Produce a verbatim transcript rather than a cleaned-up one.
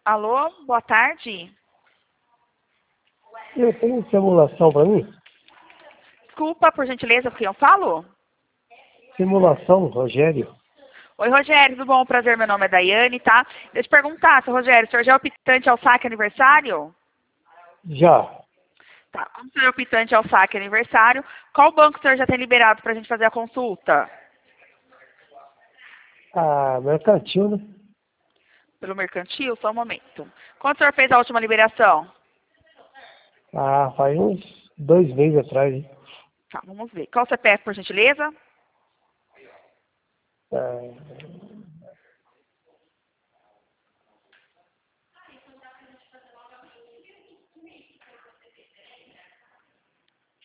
Alô, boa tarde. Eu tenho simulação para mim? Desculpa, por gentileza, com quem eu falo? Simulação, Rogério? Oi, Rogério, tudo bom? Prazer, meu nome é Daiane, tá? Deixa eu te perguntar, seu Rogério, o senhor já é optante ao saque aniversário? Já. Tá, como o senhor é optante ao saque aniversário, qual banco o senhor já tem liberado para a gente fazer a consulta? Ah, mercantil, né? Pelo mercantil? Só um momento. Quando o senhor fez a última liberação? Ah, faz uns dois meses atrás, hein? Tá, vamos ver. Qual o C P F, por gentileza? Ah,